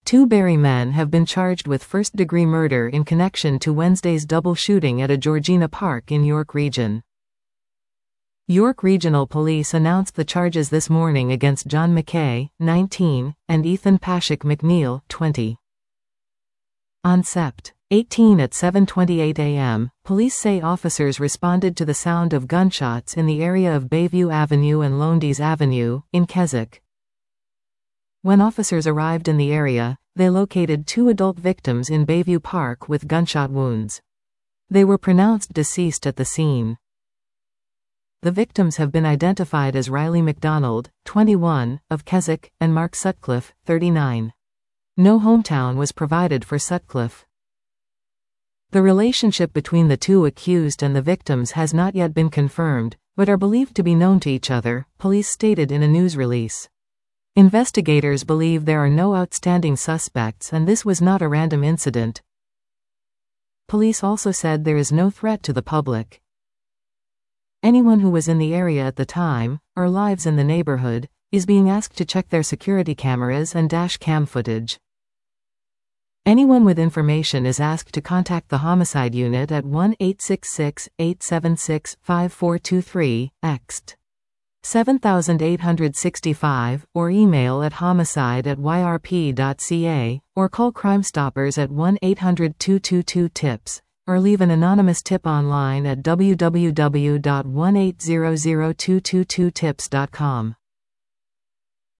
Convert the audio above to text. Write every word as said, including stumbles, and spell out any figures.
Two Barrie men have been charged with first-degree murder in connection to Wednesday's double shooting at a Georgina Park in York Region. York Regional Police announced the charges this morning against John McKay, nineteen, and Ethan Pashik McNeil, twenty. On September eighteenth at seven twenty-eight a m, police say officers responded to the sound of gunshots in the area of Bayview Avenue and Lowndes Avenue, in Keswick. When officers arrived in the area, they located two adult victims in Bayview Park with gunshot wounds. They were pronounced deceased at the scene. The victims have been identified as Riley McDonald, twenty-one, of Keswick, and Mark Sutcliffe, thirty-nine. No hometown was provided for Sutcliffe. The relationship between the two accused and the victims has not yet been confirmed, but are believed to be known to each other, police stated in a news release. Investigators believe there are no outstanding suspects and this was not a random incident. Police also said there is no threat to the public. Anyone who was in the area at the time, or lives in the neighborhood, is being asked to check their security cameras and dash cam footage. Anyone with information is asked to contact the homicide unit at one eight six six, eight seven six, five four two three, ext. seven eight six five, or email at homicide at y r p dot c a, or call Crime Stoppers at one eight hundred, two two two, tips, or leave an anonymous tip online at w w w dot one eight zero zero two two two tips dot com.